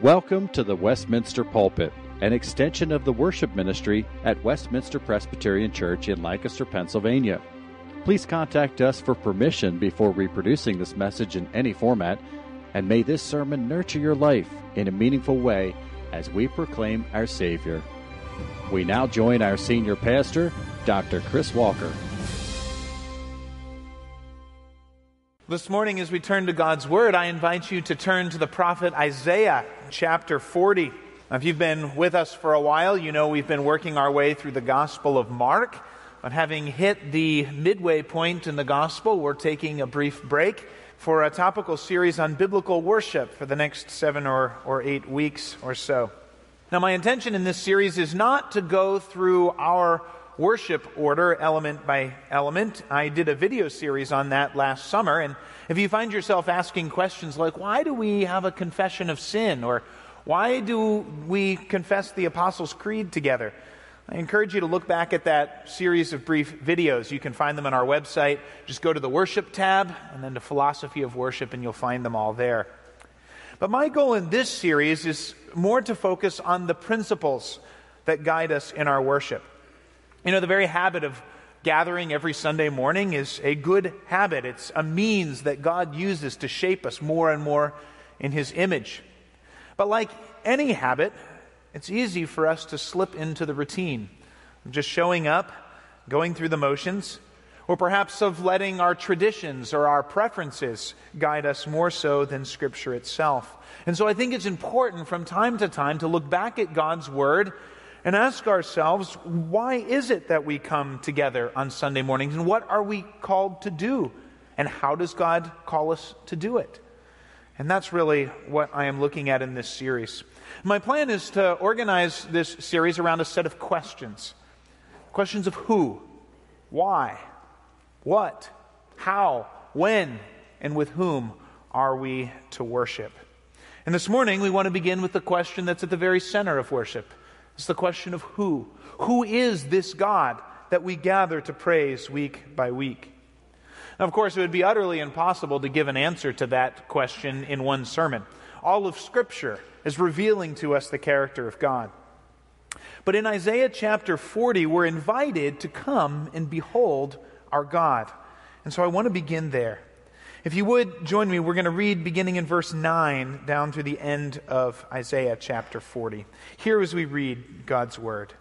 Welcome to the Westminster Pulpit, an extension of the worship ministry at Westminster Presbyterian Church in Lancaster, Pennsylvania. Please contact us for permission before reproducing this message in any format, and may this sermon nurture your life in a meaningful way as we proclaim our Savior. We now join our senior pastor, Dr. Chris Walker. This morning, as we turn to God's Word, I invite you to turn to the prophet Isaiah, chapter 40. Now, if you've been with us for a while, you know we've been working our way through the Gospel of Mark. But having hit the midway point in the Gospel, we're taking a brief break for a topical series on biblical worship for the next 7 or 8 weeks or so. Now, my intention in this series is not to go through our worship order element by element. I did a video series on that last summer, and if you find yourself asking questions like, why do we have a confession of sin, or why do we confess the Apostles' Creed together, I encourage you to look back at that series of brief videos. You can find them on our website. Just go to the worship tab and then to philosophy of worship, and you'll find them all there. But my goal in this series is more to focus on the principles that guide us in our worship. You know, the very habit of gathering every Sunday morning is a good habit. It's a means that God uses to shape us more and more in His image. But like any habit, it's easy for us to slip into the routine of just showing up, going through the motions, or perhaps of letting our traditions or our preferences guide us more so than Scripture itself. And so I think it's important from time to time to look back at God's Word and ask ourselves, why is it that we come together on Sunday mornings? And what are we called to do? And how does God call us to do it? And that's really what I am looking at in this series. My plan is to organize this series around a set of questions. Questions of who, why, what, how, when, and with whom are we to worship? And this morning we want to begin with the question that's at the very center of worship. It's the question of who. Who is this God that we gather to praise week by week? Now, of course, it would be utterly impossible to give an answer to that question in one sermon. All of Scripture is revealing to us the character of God. But in Isaiah chapter 40, we're invited to come and behold our God. And so I want to begin there. If you would join me, we're going to read beginning in verse 9 down through the end of Isaiah chapter 40. Here as we read God's word.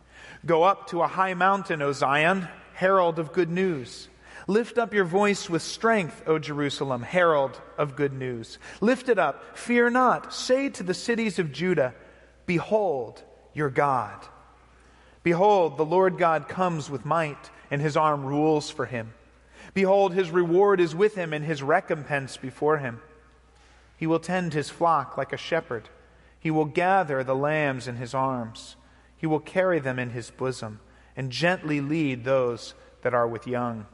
Go up to a high mountain, O Zion, herald of good news. Lift up your voice with strength, O Jerusalem, herald of good news. Lift it up, fear not. Say to the cities of Judah, behold your God. Behold, the Lord God comes with might, and His arm rules for Him. Behold, His reward is with Him, and His recompense before Him. He will tend His flock like a shepherd. He will gather the lambs in His arms. He will carry them in His bosom, and gently lead those that are with young.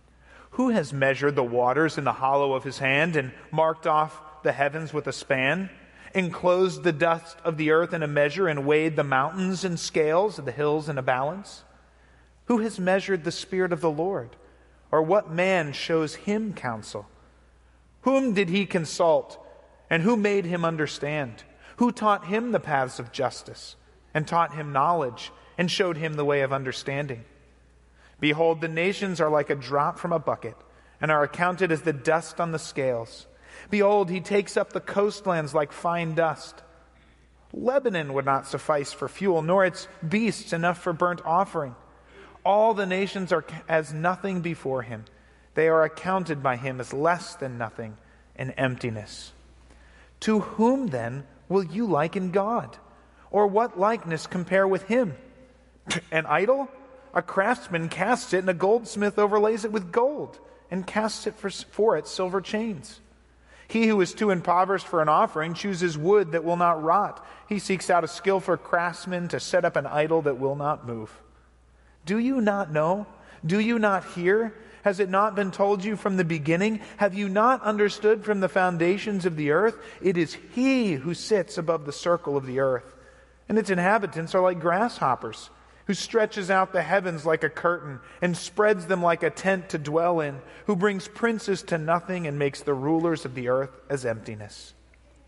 Who has measured the waters in the hollow of His hand, and marked off the heavens with a span, enclosed the dust of the earth in a measure, and weighed the mountains in scales and the hills in a balance? Who has measured the Spirit of the Lord? Or what man shows Him counsel? Whom did He consult, and who made Him understand? Who taught Him the paths of justice, and taught Him knowledge, and showed Him the way of understanding? Behold, the nations are like a drop from a bucket, and are accounted as the dust on the scales. Behold, He takes up the coastlands like fine dust. Lebanon would not suffice for fuel, nor its beasts enough for burnt offering. All the nations are as nothing before Him. They are accounted by Him as less than nothing and emptiness. To whom then will you liken God? Or what likeness compare with Him? An idol? A craftsman casts it, and a goldsmith overlays it with gold, and casts it for it silver chains. He who is too impoverished for an offering chooses wood that will not rot. He seeks out a skillful craftsman to set up an idol that will not move. Do you not know? Do you not hear? Has it not been told you from the beginning? Have you not understood from the foundations of the earth? It is He who sits above the circle of the earth, and its inhabitants are like grasshoppers, who stretches out the heavens like a curtain and spreads them like a tent to dwell in, who brings princes to nothing and makes the rulers of the earth as emptiness.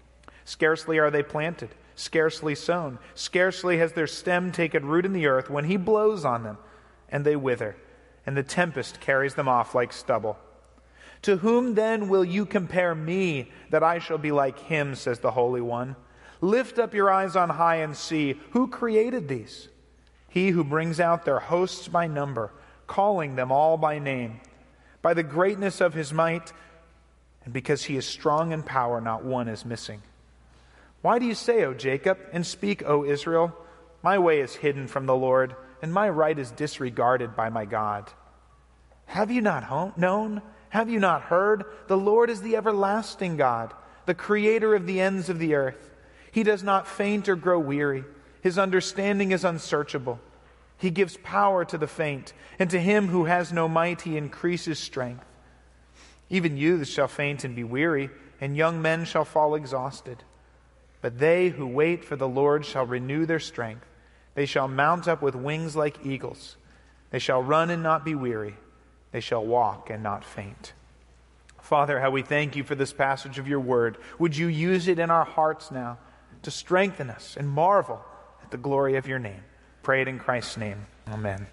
Scarcely are they planted, scarcely sown, scarcely has their stem taken root in the earth when he blows on them, and they wither, and the tempest carries them off like stubble. To whom then will you compare me, that I shall be like him, says the Holy One? Lift up your eyes on high and see, who created these? He who brings out their hosts by number, calling them all by name. By the greatness of his might, and because he is strong in power, not one is missing. Why do you say, O Jacob, and speak, O Israel? My way is hidden from the Lord, and my right is disregarded by my God. Have you not known? Have you not heard? The Lord is the everlasting God, the creator of the ends of the earth. He does not faint or grow weary. His understanding is unsearchable. He gives power to the faint, and to him who has no might he increases strength. Even youths shall faint and be weary, and young men shall fall exhausted. But they who wait for the Lord shall renew their strength. They shall mount up with wings like eagles. They shall run and not be weary. They shall walk and not faint. Father, how we thank you for this passage of your word. Would you use it in our hearts now to strengthen us and marvel at the glory of your name? Pray it in Christ's name. Amen.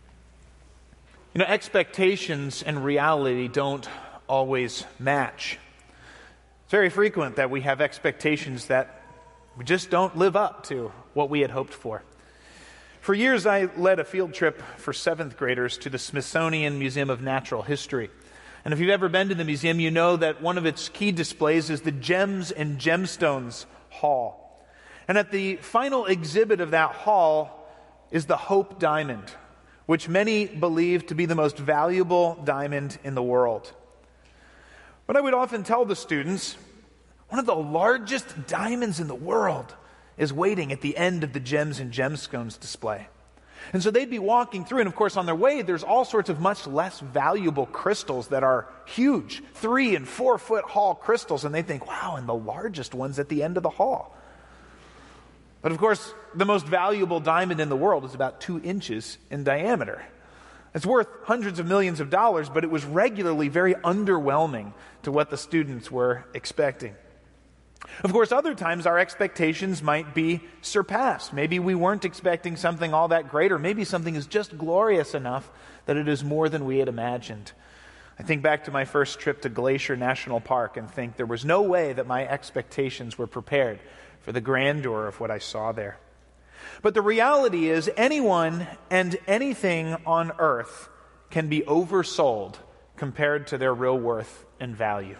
You know, expectations and reality don't always match. It's very frequent that we have expectations that we just don't live up to what we had hoped for. For years, I led a field trip for 7th graders to the Smithsonian Museum of Natural History. And if you've ever been to the museum, you know that one of its key displays is the Gems and Gemstones Hall. And at the final exhibit of that hall is the Hope Diamond, which many believe to be the most valuable diamond in the world. But I would often tell the students, one of the largest diamonds in the world is waiting at the end of the Gems and Gemstones display. And so they'd be walking through, and of course on their way there's all sorts of much less valuable crystals that are huge, 3 and 4 foot hall crystals, and they think, wow, and the largest one's at the end of the hall. But of course, the most valuable diamond in the world is about 2 inches in diameter. It's worth hundreds of millions of dollars, but it was regularly very underwhelming to what the students were expecting. Of course, other times our expectations might be surpassed. Maybe we weren't expecting something all that great, or maybe something is just glorious enough that it is more than we had imagined. I think back to my first trip to Glacier National Park and think there was no way that my expectations were prepared for the grandeur of what I saw there. But the reality is, anyone and anything on earth can be oversold compared to their real worth and value.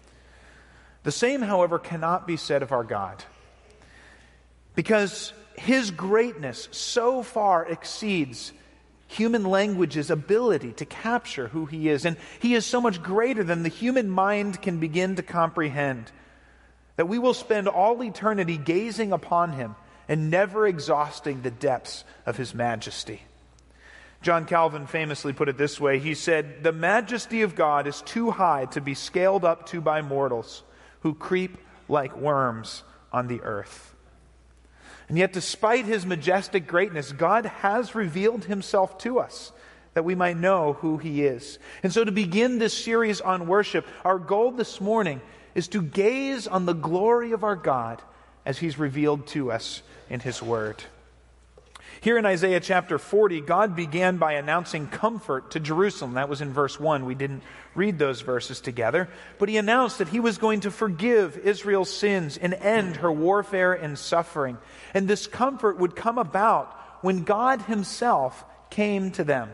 The same, however, cannot be said of our God, because his greatness so far exceeds human language's ability to capture who he is, and he is so much greater than the human mind can begin to comprehend, that we will spend all eternity gazing upon him and never exhausting the depths of his majesty. John Calvin famously put it this way. He said, "The majesty of God is too high to be scaled up to by mortals who creep like worms on the earth." And yet, despite his majestic greatness, God has revealed himself to us that we might know who he is. And so to begin this series on worship, our goal this morning is to gaze on the glory of our God as he's revealed to us in his word. Here in Isaiah chapter 40, God began by announcing comfort to Jerusalem. That was in verse 1. We didn't read those verses together. But he announced that he was going to forgive Israel's sins and end her warfare and suffering. And this comfort would come about when God himself came to them.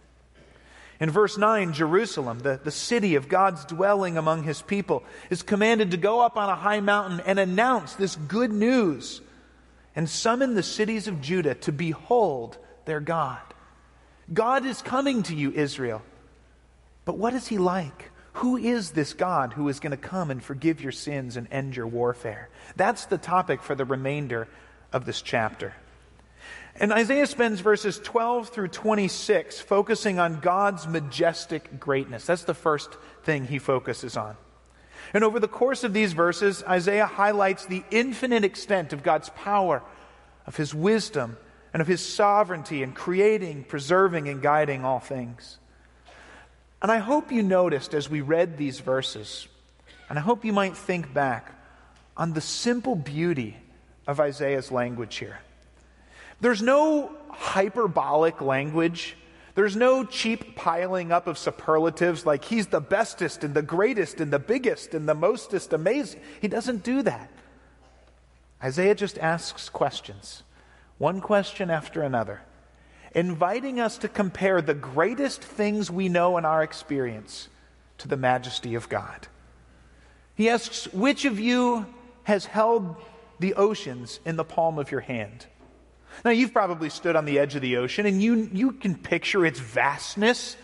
In verse 9, Jerusalem, the city of God's dwelling among his people, is commanded to go up on a high mountain and announce this good news and summon the cities of Judah to behold their God. God is coming to you, Israel. But what is he like? Who is this God who is going to come and forgive your sins and end your warfare? That's the topic for the remainder of this chapter. And Isaiah spends verses 12 through 26 focusing on God's majestic greatness. That's the first thing he focuses on. And over the course of these verses, Isaiah highlights the infinite extent of God's power, of his wisdom, and of his sovereignty in creating, preserving, and guiding all things. And I hope you noticed as we read these verses, and I hope you might think back on the simple beauty of Isaiah's language here. There's no hyperbolic language. There's no cheap piling up of superlatives like he's the bestest and the greatest and the biggest and the mostest amazing. He doesn't do that. Isaiah just asks questions, one question after another, inviting us to compare the greatest things we know in our experience to the majesty of God. He asks, which of you has held the oceans in the palm of your hand? Now, you've probably stood on the edge of the ocean, and you can picture its vastness,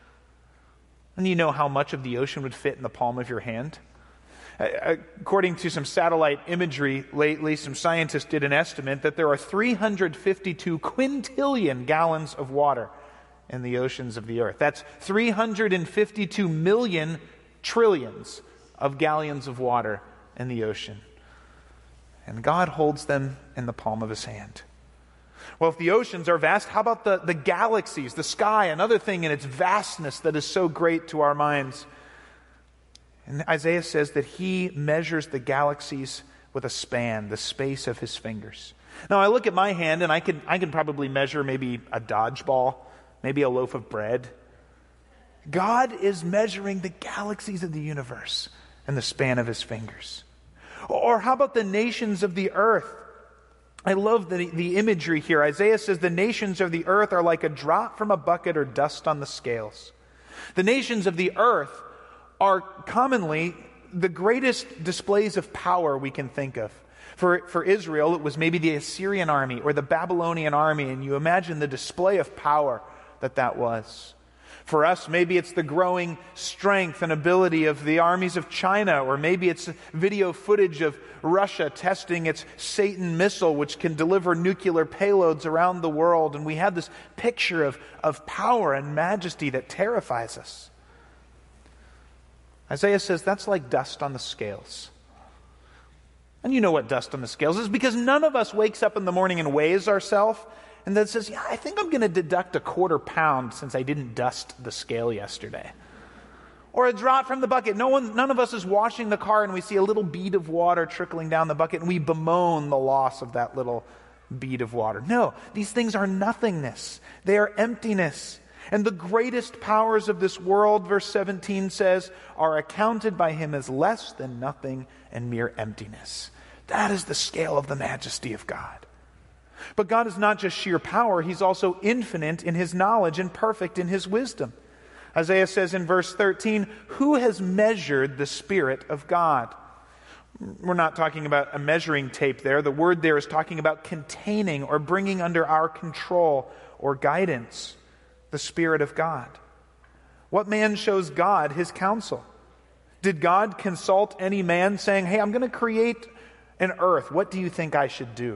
and you know how much of the ocean would fit in the palm of your hand. According to some satellite imagery lately, some scientists did an estimate that there are 352 quintillion gallons of water in the oceans of the earth. That's 352 million trillions of gallons of water in the ocean. And God holds them in the palm of his hand. Well, if the oceans are vast, how about the galaxies, the sky, another thing in its vastness that is so great to our minds? And Isaiah says that he measures the galaxies with a span, the space of his fingers. Now, I look at my hand, and I can probably measure maybe a dodgeball, maybe a loaf of bread. God is measuring the galaxies of the universe in the span of his fingers. Or how about the nations of the earth? I love the imagery here. Isaiah says the nations of the earth are like a drop from a bucket or dust on the scales. The nations of the earth are commonly the greatest displays of power we can think of. For Israel, it was maybe the Assyrian army or the Babylonian army, and you imagine the display of power that was. For us, maybe it's the growing strength and ability of the armies of China, or maybe it's video footage of Russia testing its Satan missile, which can deliver nuclear payloads around the world. And we have this picture of power and majesty that terrifies us. Isaiah says that's like dust on the scales. And you know what dust on the scales is, because none of us wakes up in the morning and weighs ourselves and then says, I think I'm going to deduct a quarter pound since I didn't dust the scale yesterday. Or a drop from the bucket. None of us is washing the car and we see a little bead of water trickling down the bucket and we bemoan the loss of that little bead of water. No, these things are nothingness. They are emptiness. And the greatest powers of this world, verse 17 says, are accounted by him as less than nothing and mere emptiness. That is the scale of the majesty of God. But God is not just sheer power, he's also infinite in his knowledge and perfect in his wisdom. Isaiah says in verse 13, who has measured the Spirit of God? We're not talking about a measuring tape there. The word there is talking about containing or bringing under our control or guidance the Spirit of God. What man shows God his counsel? Did God consult any man saying, hey, I'm going to create an earth. What do you think I should do?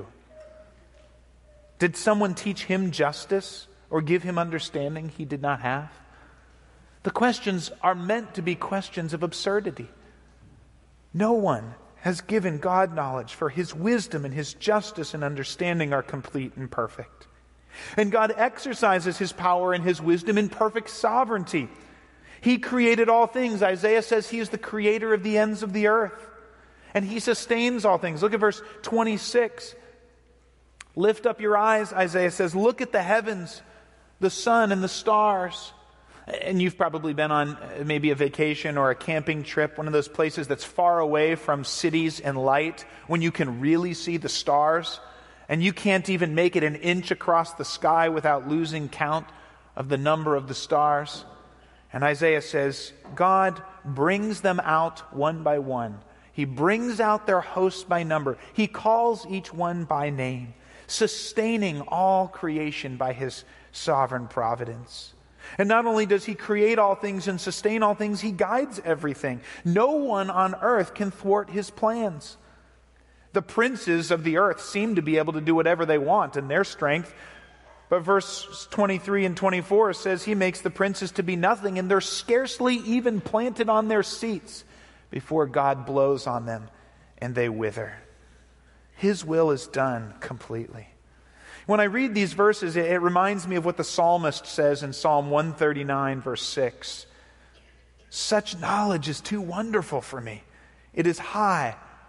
Did someone teach him justice or give him understanding he did not have? The questions are meant to be questions of absurdity. No one has given God knowledge, for his wisdom and his justice and understanding are complete and perfect. And God exercises his power and his wisdom in perfect sovereignty. He created all things. Isaiah says he is the creator of the ends of the earth. And he sustains all things. Look at verse 26. Lift up your eyes, Isaiah says. Look at the heavens, the sun and the stars. And you've probably been on maybe a vacation or a camping trip, one of those places that's far away from cities and light, when you can really see the stars. And you can't even make it an inch across the sky without losing count of the number of the stars. And Isaiah says, God brings them out one by one. He brings out their hosts by number. He calls each one by name, sustaining all creation by his sovereign providence. And not only does he create all things and sustain all things, he guides everything. No one on earth can thwart his plans. The princes of the earth seem to be able to do whatever they want in their strength. But verse 23 and 24 says he makes the princes to be nothing, and they're scarcely even planted on their seats before God blows on them and they wither. His will is done completely. When I read these verses, it reminds me of what the psalmist says in Psalm 139, verse 6. Such knowledge is too wonderful for me. It is high,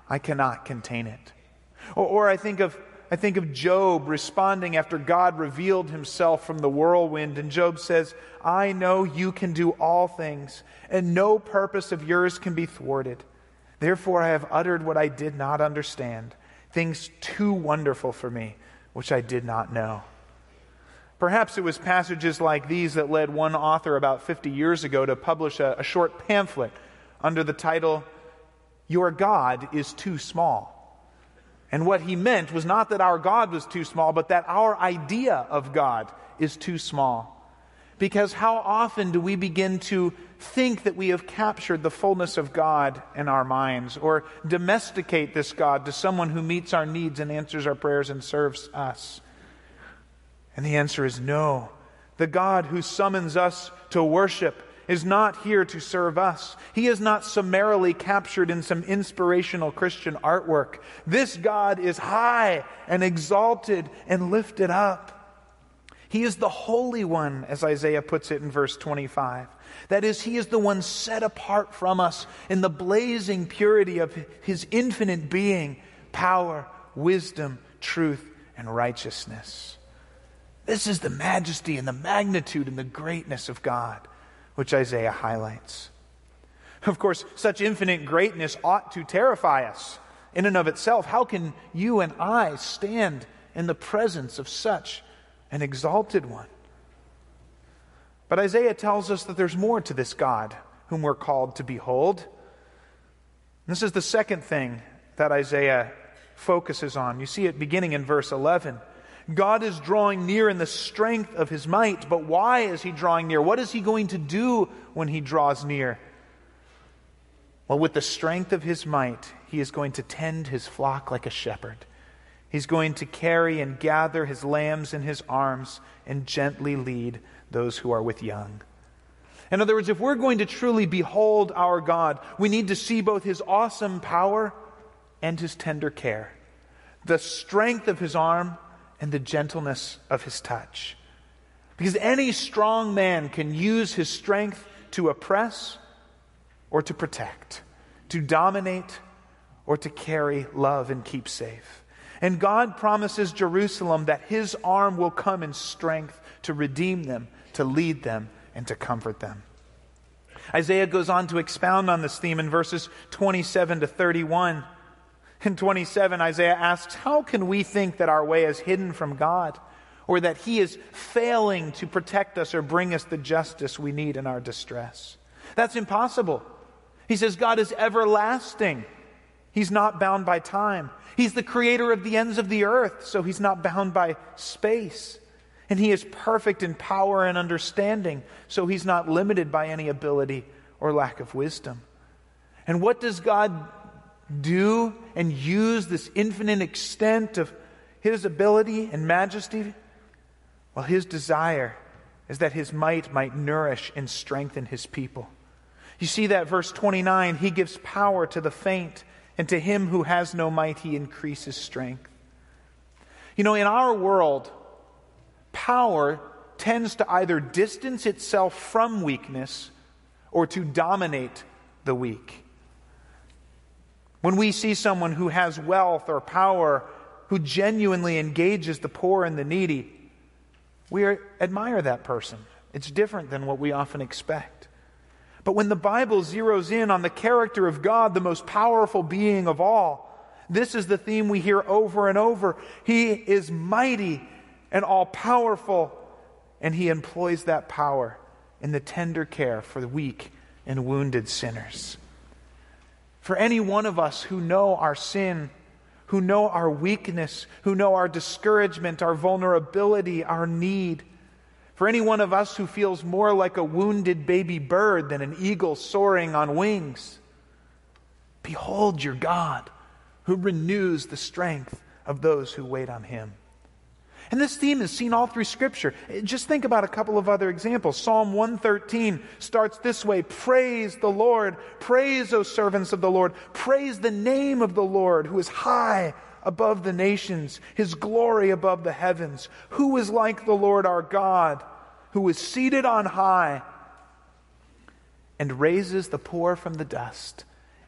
I cannot contain it. Or I think of Job responding after God revealed himself from the whirlwind, and Job says, I know you can do all things, and no purpose of yours can be thwarted. Therefore I have uttered what I did not understand, things too wonderful for me, which I did not know. Perhaps it was passages like these that led one author about 50 years ago to publish a short pamphlet under the title, Your God is Too Small. And what he meant was not that our God was too small, but that our idea of God is too small. Because how often do we begin to think that we have captured the fullness of God in our minds, or domesticate this God to someone who meets our needs and answers our prayers and serves us? And the answer is no. The God who summons us to worship is not here to serve us. He is not summarily captured in some inspirational Christian artwork. This God is high and exalted and lifted up. He is the Holy One, as Isaiah puts it in verse 25. That is, He is the one set apart from us in the blazing purity of His infinite being, power, wisdom, truth, and righteousness. This is the majesty and the magnitude and the greatness of God, which Isaiah highlights. Of course, such infinite greatness ought to terrify us in and of itself. How can you and I stand in the presence of such an exalted one? But Isaiah tells us that there's more to this God whom we're called to behold. And this is the second thing that Isaiah focuses on. You see it beginning in verse 11. God is drawing near in the strength of His might, but why is He drawing near? What is He going to do when He draws near? Well, with the strength of His might, He is going to tend His flock like a shepherd. He's going to carry and gather His lambs in His arms and gently lead those who are with young. In other words, if we're going to truly behold our God, we need to see both His awesome power and His tender care, the strength of His arm and the gentleness of His touch. Because any strong man can use his strength to oppress or to protect, to dominate or to carry, love, and keep safe. And God promises Jerusalem that His arm will come in strength to redeem them, to lead them, and to comfort them. Isaiah goes on to expound on this theme in verses 27 to 31. In 27, Isaiah asks, how can we think that our way is hidden from God, or that He is failing to protect us or bring us the justice we need in our distress? That's impossible. He says God is everlasting. He's not bound by time. He's the creator of the ends of the earth, so He's not bound by space. And He is perfect in power and understanding, so He's not limited by any ability or lack of wisdom. And what does God do and use this infinite extent of His ability and majesty? Well, His desire is that His might nourish and strengthen His people. You see that verse 29, He gives power to the faint, and to him who has no might He increases strength. You know, in our world, power tends to either distance itself from weakness or to dominate the weak. When we see someone who has wealth or power, who genuinely engages the poor and the needy, we admire that person. It's different than what we often expect. But when the Bible zeroes in on the character of God, the most powerful being of all, this is the theme we hear over and over. He is mighty and all-powerful, and He employs that power in the tender care for the weak and wounded sinners. For any one of us who know our sin, who know our weakness, who know our discouragement, our vulnerability, our need, for any one of us who feels more like a wounded baby bird than an eagle soaring on wings, behold your God, who renews the strength of those who wait on Him. And this theme is seen all through Scripture. Just think about a couple of other examples. Psalm 113 starts this way: praise the Lord, praise, O servants of the Lord, praise the name of the Lord, who is high above the nations, His glory above the heavens. Who is like the Lord our God, who is seated on high and raises the poor from the dust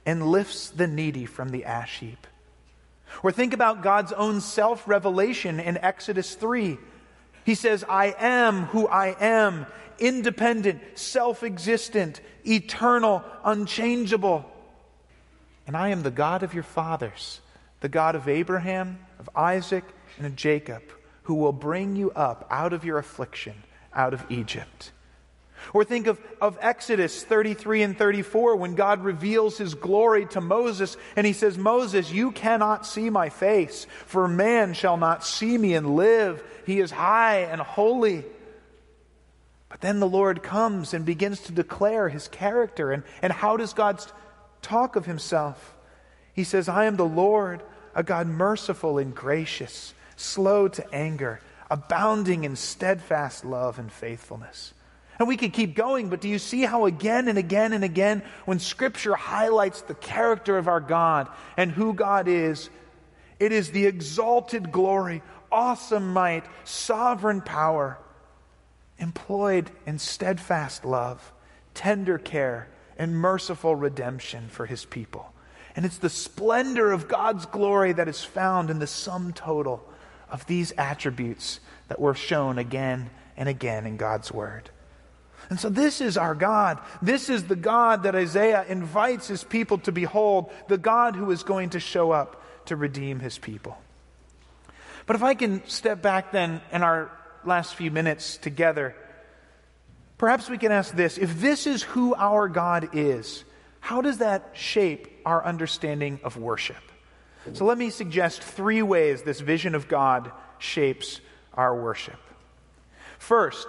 and lifts the needy from the ash heap. Or think about God's own self-revelation in Exodus 3. He says, I am who I am, independent, self-existent, eternal, unchangeable. And I am the God of your fathers, the God of Abraham, of Isaac, and of Jacob, who will bring you up out of your affliction, out of Egypt. Or think of Exodus 33 and 34, when God reveals his glory to Moses, and he says, Moses, you cannot see my face, for man shall not see me and live. He is high and holy. But then the Lord comes and begins to declare his character. And how does God talk of himself? He says, I am the Lord, a God merciful and gracious, slow to anger, abounding in steadfast love and faithfulness. And we could keep going, but do you see how again and again and again, when Scripture highlights the character of our God and who God is, it is the exalted glory, awesome might, sovereign power, employed in steadfast love, tender care, and merciful redemption for his people. And it's the splendor of God's glory that is found in the sum total of these attributes that were shown again and again in God's Word. And so this is our God. This is the God that Isaiah invites his people to behold, the God who is going to show up to redeem his people. But if I can step back then in our last few minutes together, perhaps we can ask this: if this is who our God is, how does that shape our understanding of worship? So let me suggest 3 ways this vision of God shapes our worship. First,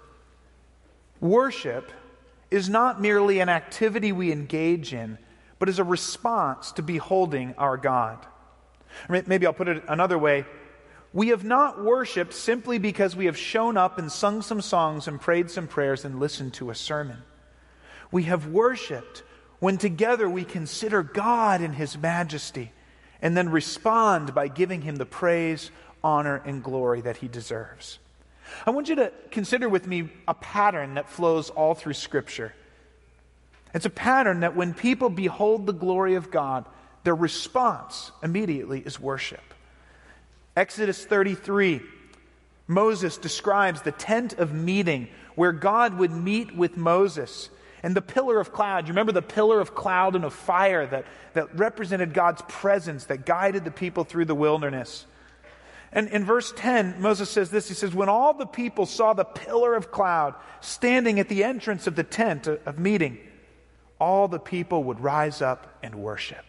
worship is not merely an activity we engage in, but is a response to beholding our God. Or maybe I'll put it another way. We have not worshiped simply because we have shown up and sung some songs and prayed some prayers and listened to a sermon. We have worshiped when together we consider God in his majesty and then respond by giving him the praise, honor, and glory that he deserves. I want you to consider with me a pattern that flows all through Scripture. It's a pattern that when people behold the glory of God, their response immediately is worship. Exodus 33, Moses describes the tent of meeting where God would meet with Moses. And the pillar of cloud, you remember the pillar of cloud and of fire that represented God's presence, that guided the people through the wilderness. And in verse 10, Moses says this, he says, when all the people saw the pillar of cloud standing at the entrance of the tent of meeting, all the people would rise up and worship.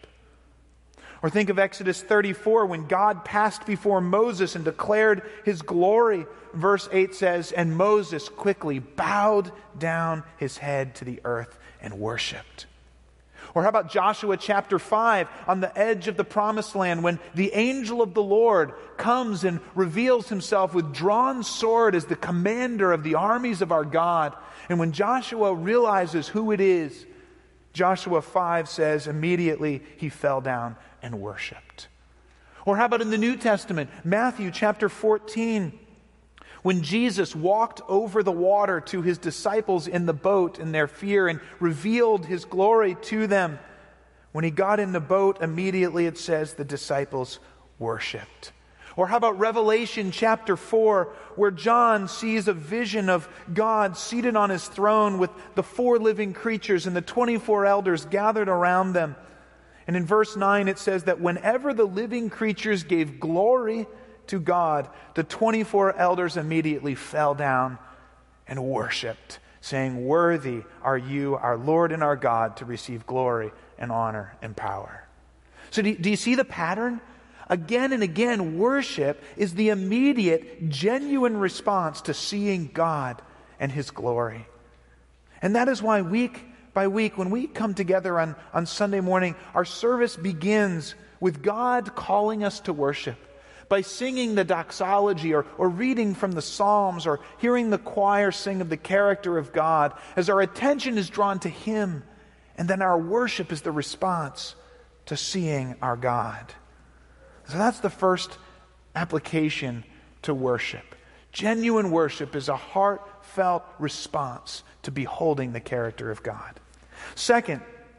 Or think of Exodus 34, when God passed before Moses and declared his glory. Verse 8 says, and Moses quickly bowed down his head to the earth and worshiped. Or how about Joshua chapter 5, on the edge of the promised land, when the angel of the Lord comes and reveals himself with drawn sword as the commander of the armies of our God. And when Joshua realizes who it is, Joshua 5 says immediately he fell down and worshiped. Or how about in the New Testament, Matthew chapter 14, when Jesus walked over the water to his disciples in the boat in their fear and revealed his glory to them. When he got in the boat, immediately it says the disciples worshiped. Or how about Revelation chapter 4, where John sees a vision of God seated on his throne with the 4 living creatures and the 24 elders gathered around them. And in verse 9 it says that whenever the living creatures gave glory to God, the 24 elders immediately fell down and worshiped, saying, worthy are you, our Lord and our God, to receive glory and honor and power. So do you see the pattern? Again and again, worship is the immediate, genuine response to seeing God and his glory. And that is why week by week, when we come together on Sunday morning, our service begins with God calling us to worship by singing the doxology or reading from the Psalms or hearing the choir sing of the character of God as our attention is drawn to him, and then our worship is the response to seeing our God. So that's the first application to worship. Genuine worship is a heartfelt response to beholding the character of God. Second,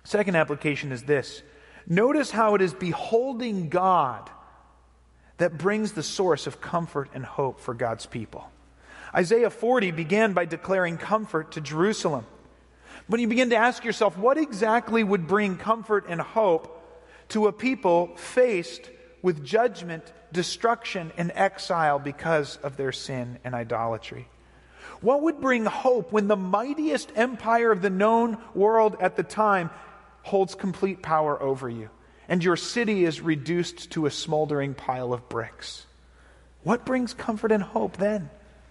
Second application is this. Notice how it is beholding God that brings the source of comfort and hope for God's people. Isaiah 40 began by declaring comfort to Jerusalem. When you begin to ask yourself, what exactly would bring comfort and hope to a people faced with judgment, destruction, and exile because of their sin and idolatry? What would bring hope when the mightiest empire of the known world at the time holds complete power over you, and your city is reduced to a smoldering pile of bricks? What brings comfort and hope then?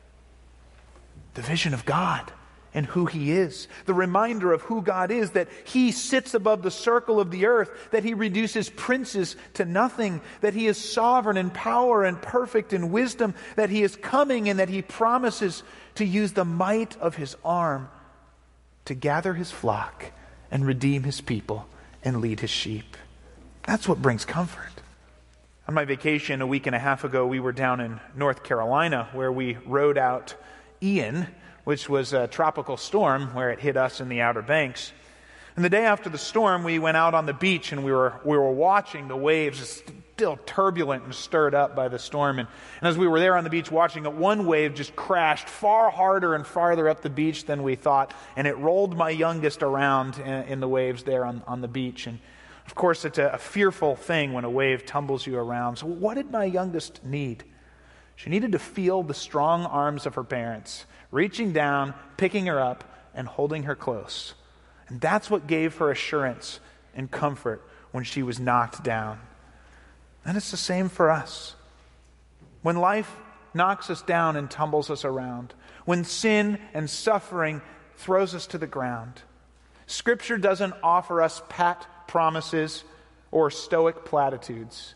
The vision of God and who He is. The reminder of who God is, that He sits above the circle of the earth, that He reduces princes to nothing, that He is sovereign in power and perfect in wisdom, that He is coming and that He promises to use the might of His arm to gather His flock and redeem His people and lead His sheep. That's what brings comfort. On my vacation a week and a half ago, we were down in North Carolina where we rode out Ian, which was a tropical storm where it hit us in the Outer Banks. And the day after the storm, we went out on the beach and we were watching the waves, still turbulent and stirred up by the storm. And as we were there on the beach watching it, one wave just crashed far harder and farther up the beach than we thought, and it rolled my youngest around in the waves there on the beach. And of course, it's a fearful thing when a wave tumbles you around. So what did my youngest need? She needed to feel the strong arms of her parents reaching down, picking her up, and holding her close. And that's what gave her assurance and comfort when she was knocked down. And it's the same for us. When life knocks us down and tumbles us around, when sin and suffering throws us to the ground, Scripture doesn't offer us pat promises or stoic platitudes.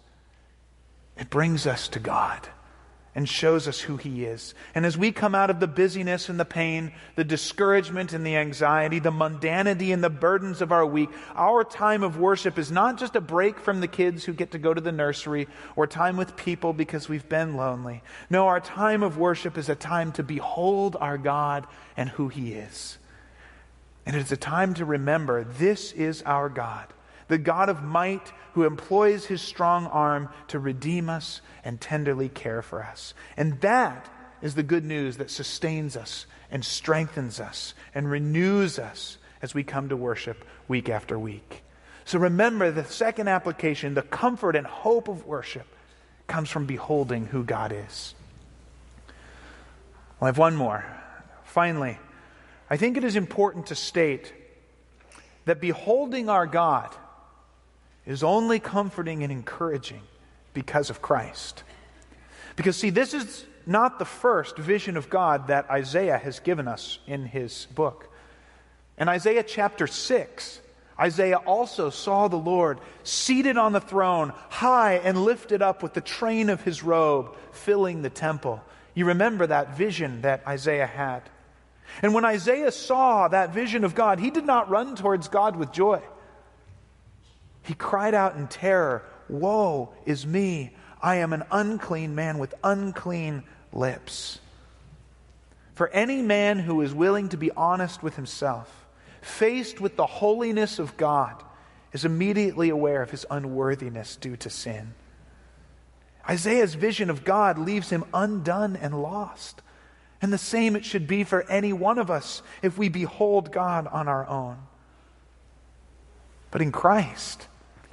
It brings us to God and shows us who He is. And as we come out of the busyness and the pain, the discouragement and the anxiety, the mundanity and the burdens of our week, our time of worship is not just a break from the kids who get to go to the nursery or time with people because we've been lonely. No, our time of worship is a time to behold our God and who He is. And it's a time to remember this is our God, the God of might who employs His strong arm to redeem us and tenderly care for us. And that is the good news that sustains us and strengthens us and renews us as we come to worship week after week. So remember, the second application, the comfort and hope of worship, comes from beholding who God is. Well, I have one more. Finally, I think it is important to state that beholding our God is only comforting and encouraging because of Christ. Because see, this is not the first vision of God that Isaiah has given us in his book. In Isaiah chapter 6, Isaiah also saw the Lord seated on the throne, high and lifted up with the train of His robe filling the temple. You remember that vision that Isaiah had. And when Isaiah saw that vision of God, he did not run towards God with joy. He cried out in terror, "Woe is me! I am an unclean man with unclean lips." For any man who is willing to be honest with himself, faced with the holiness of God, is immediately aware of his unworthiness due to sin. Isaiah's vision of God leaves him undone and lost. And the same it should be for any one of us if we behold God on our own. But in Christ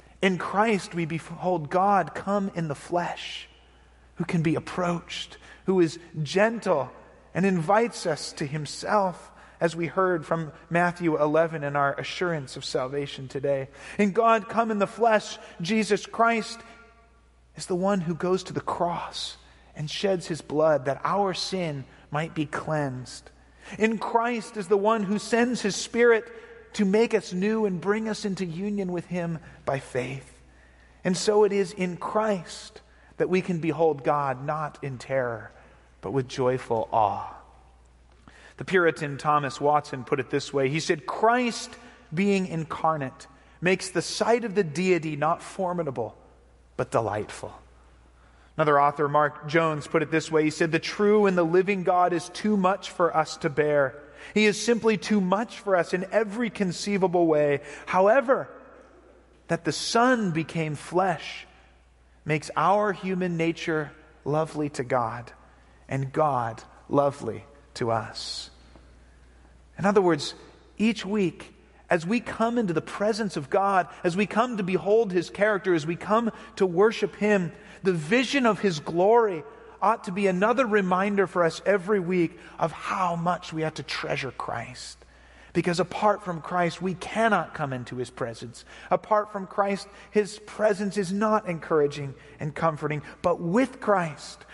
we behold God come in the flesh, who can be approached, who is gentle and invites us to Himself, as we heard from Matthew 11 in our assurance of salvation today. In God come in the flesh, Jesus Christ is the one who goes to the cross and sheds His blood that our sin might be cleansed. In Christ is the one who sends His Spirit to make us new and bring us into union with Him by faith. And so it is in Christ that we can behold God not in terror, but with joyful awe. The Puritan Thomas Watson put it this way. He said, "Christ, being incarnate, makes the sight of the deity not formidable, but delightful." Another author, Mark Jones, put it this way. He said, "The true and the living God is too much for us to bear. He is simply too much for us in every conceivable way. However, that the Son became flesh makes our human nature lovely to God and God lovely to us. In other words, each week, as we come into the presence of God, as we come to behold His character, as we come to worship Him, the vision of His glory ought to be another reminder for us every week of how much we have to treasure Christ. Because apart from Christ, we cannot come into His presence. Apart from Christ, His presence is not encouraging and comforting. But with Christ,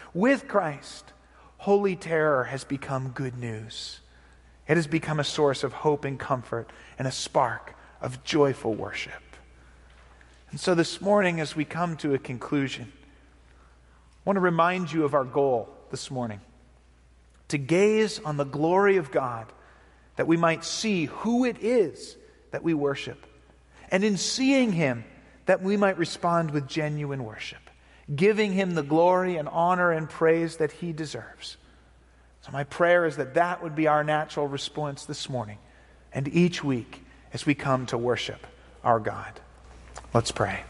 holy terror has become good news. It has become a source of hope and comfort and a spark of joyful worship. And so this morning, as we come to a conclusion, I want to remind you of our goal this morning. To gaze on the glory of God, that we might see who it is that we worship. And in seeing Him, that we might respond with genuine worship, giving Him the glory and honor and praise that He deserves. So my prayer is that that would be our natural response this morning and each week as we come to worship our God. Let's pray.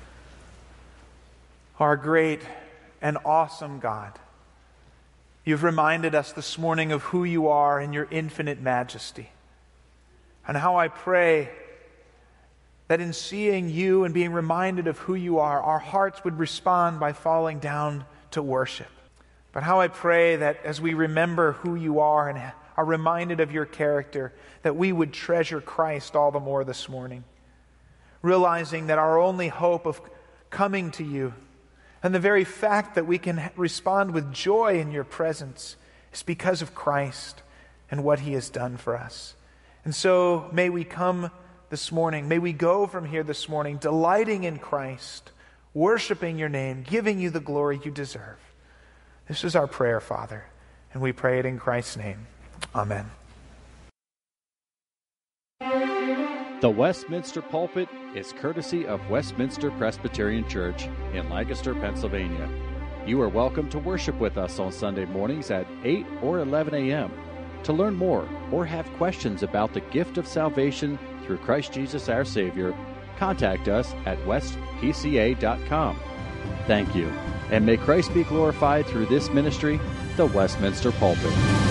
Our great and awesome God, You've reminded us this morning of who You are in Your infinite majesty. And how I pray that in seeing You and being reminded of who You are, our hearts would respond by falling down to worship. But how I pray that as we remember who You are and are reminded of Your character, that we would treasure Christ all the more this morning, realizing that our only hope of coming to You and the very fact that we can respond with joy in Your presence is because of Christ and what He has done for us. And so may we come this morning, may we go from here this morning delighting in Christ, worshiping Your name, giving You the glory You deserve. This is our prayer, Father, and we pray it in Christ's name. Amen. The Westminster Pulpit is courtesy of Westminster Presbyterian Church in Lancaster, Pennsylvania. You are welcome to worship with us on Sunday mornings at 8 or 11 a.m. To learn more or have questions about the gift of salvation through Christ Jesus our Savior, contact us at westpca.com. Thank you, and may Christ be glorified through this ministry, the Westminster Pulpit.